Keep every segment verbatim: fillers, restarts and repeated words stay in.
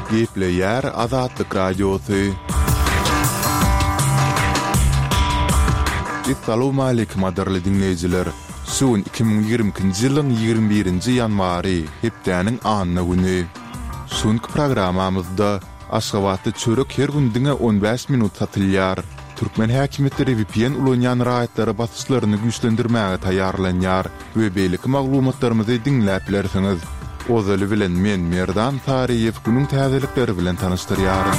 Gepleyer Azatlyk Radiosu. Assalamu alaykum adarly dinleyijiler. Suun iki bin ýigrimkinji ýylyň ýigirme birinji ýanwary hepdäniň anyny güni. Suunky programamyzda Aşgabatda çörek her gündiňe on beş minut satylýar. Türkmen häkimetleri V P N ulanýan raýatlary basyşlaryny güýçlendirmäge taýýarlanýar we beýleki maglumatlarymyzy dinläp bilersiňiz. Ozaly bilen men Merdan Tariýew günüň täzelikleri bilen tanystyryarym.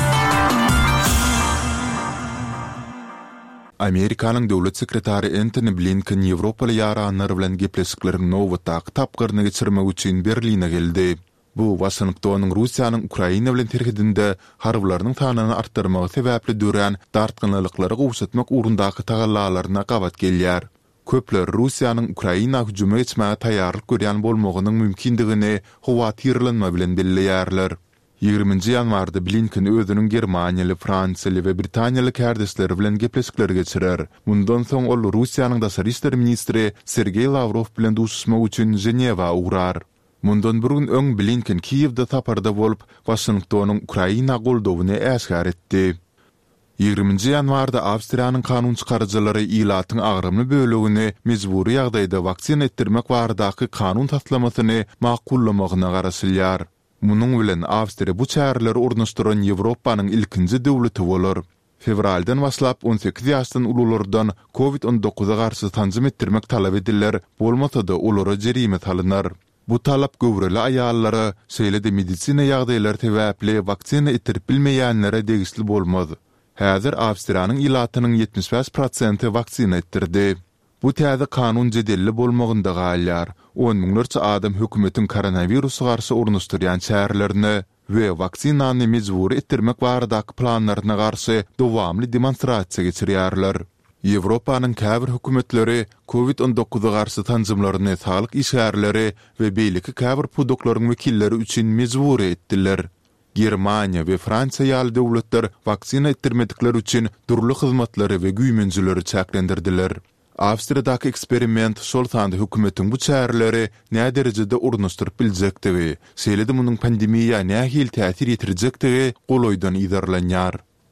Amerikanyň döwlet sekretary Antony Blinken Ýewropaly ýaranlary bilen gepleşiklerini nowatda tapgyrny geçirmek üçin Berline geldi. Bu Washingtonyň Russiýanyň Ukraina bilen terhidinde harbylarynyň sanyny artdyrmagy sebäpli dürän dartgynlyklary gowşatmak urundaky tagallalaryna gabat gelýär. Köpler Russiýanyň Ukraina hüjüme etmäge taýýarlyk görýän bolmagynyň mümkindigini howatyrlanma bilen belleýärler. ýygrimiňji ýanwarda Blinken özüniň Germaniýaly, Fransiýaly we Britaniýaly kärdesleri bilen gepleşikler geçirer. Mundan soň ol Russiýanyň daşary işler ministri Sergey Lavrov bilen duşuşmak üçin Ženewa uğrar. Mundan bir gün öň Blinken Kiýewde taparda bolup Washingtonyň Ukraina goldawyny äşgär etdi. ýygrimiňji ýanwarda Awstriýanyň kanun çykarjylary ilatyň agrymly bölegini mejburi ýagdaýda waksina etdirmek baradaky kanun taslamasyny makullamagyna garaşylýar. Munyň bilen Awstriýa bu çäreleri ornaşdyran Ýewropanyň ilkinji döwleti bolar. Fevraldan başlap on sekiz ýaşdan ululardan covid on dokuza garşy tanzym etdirmek talap edilýär, bolmasa da olara jerime salynar. Bu talap göwreli aýallara, şeýle-de medisina ýagdaýlary sebäpli waksina etdirip bilmeýänlere degisli bolmaz. Häzir Awstriýanyň ilatynyň ýetmiş beş prosenty waksina etdirdi. Bu täze kanun jedelli bolmagynda galýar. on miňlerçe adam hökümetiň koronawirusa garşy ornaşdyrýan çärelerini we waksinany mejburi etdirmek baradaky planlaryna garşy dowamly demonstrasiýa geçirýärler. Ýewropanyň käbir hökümetleri covid on dokuza garşy tanzymlaryny saglyk işgärleri we beýleki käbir pudoklaryň wekilleri üçin mejburi etdiler. Germaniýa we Fransiýa ýaly döwletler waksina etdirmedikleri üçin durly hyzmatlary we güýmenjileri çäklendirdiler. Awstriýadaky eksperiment şol sanda hökümetiň bu çäreleri näme derejede urnaşdyryp biljekdigi, şeýle-de munyň pandemiýa nähil täsir ýetirjekdigi goloýdan ýazarlanýar.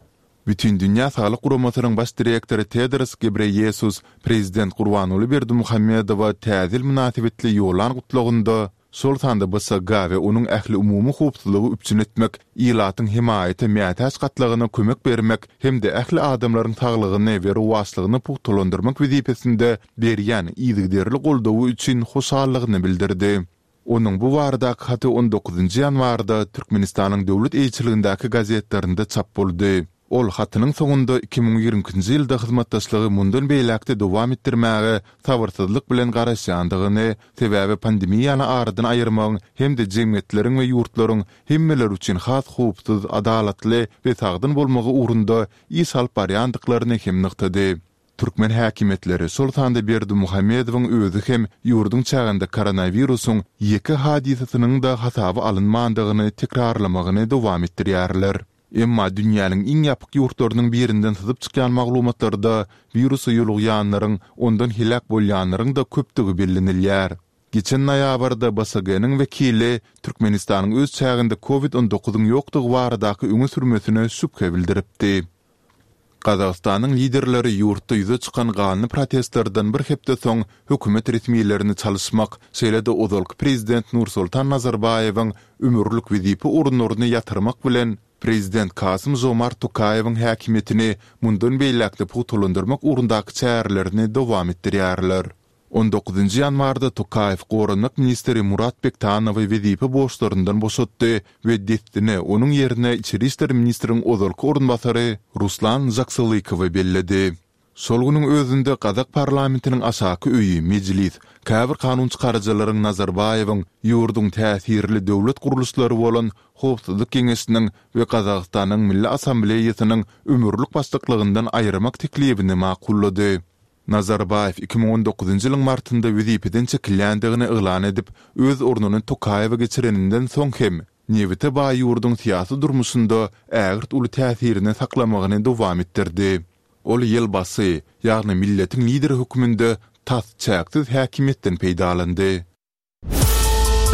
Bütün dünýä saglyk guramasynyň baş direktory Tedros Ghebreyesus prezident Gurbanuly Berdimuhammedowa täzil münasibetli ýolan gutlugynda şol sanda B S G we onuň ähli umumy howpsuzlygy üpçün etmek, ilatyň himayaty mätäç gatlygyna kömek bermek hemde ähli adamlaryň saglygyny we ruhsatlygyny puhtalandyrmak wezipesinde berýän ýygyderli goldawy üçin hoşallygyny bildirdi. Onuň bu barada haty on dokuzunji ýanwarda Türkmenistanyň döwlet eýçiligindäki gazetlerinde çap boldy. Ol hatynyň soňunda iki bin ýigrimkinji ýylda hyzmatdaşlygy mundan beýlekde dowam etdirmäge sabyrsyzlyk bilen garaşýandygyny, sebäbi pandemiýany aradan aýyrmagyň hemde jemgyýetleriň we ýurtlaryň hemmeler üçin has howpsuz, adalatly we sagdyn bolmagy urunda iş alyp barýandyklaryny hem nyktady. Türkmen häkimetleri şol sanda Berdimuhammedowyň özü hem ýurdun çağında koronawirusyň iki hadisasynyň da hasaby alynmandygyny tekrarlamagyny dowam etdirýärler. Emma dünýäniň iň ýapyk ýurtlarynyň birinden syzyp çykýan maglumatlarda virusy ýolugýanlaryň ondan hilak bolýanlaryň da köpdigi bellenilýär. Geçen noýabrda B S G-niň wekili Türkmenistanyň öz çağında covid on dokuzyň ýokdugy baradaky öňe sürmesine şüphe bildiripdi. Gazagystanyň liderleri ýurtda ýüze çykan ganyny protestlerden bir hepde soň hökümet resmiýetlerini çalışmak, şeýle-de ozalky prezident Nursultan Nazarbayewiň ömürlük wezipe urunlaryny ýatyrmak bilen Prezident Kasym-Jomart Tokayewiň häkimetini mundan beýlekde puhtalandyrmak urundaky çärelerini dowam etdirýärler. on dokuzunji ýanwarda Tokayew Gorunmak ministri Murat Bektanowy wezipe boşlaryndan boşatdy we destini onuň ýerine içeri işler ministriniň ozalky orunbasary Ruslan Zaksylykowy belledi. Şol günüň özünde Kazak parlamentiniň aşaky öýi mejlis käbir kanun çykarjylaryň Nazarbayewiň ýurduň täsirli döwlet guruluşlary bolan Howpsuzlyk Geňeşiniň we Kazakstanyň Milli Assambleýasynyň ömürlük başlykligyndan aýyrmak teklibini makullady. Nazarbayew iki bin on dokuzunji ýylyň martynda wezipeden çekilýändigini elan edip, öz ornuny Tokayewa geçireninden soň hem Newite baý ýurduň syýasy durmuşynda ägirt uly täsirini saklamagyny dowam etdirdi. Ol ýelbasy, ýagny milletiň lideri höküminde tas çäksiz häkimetden peýdalandy.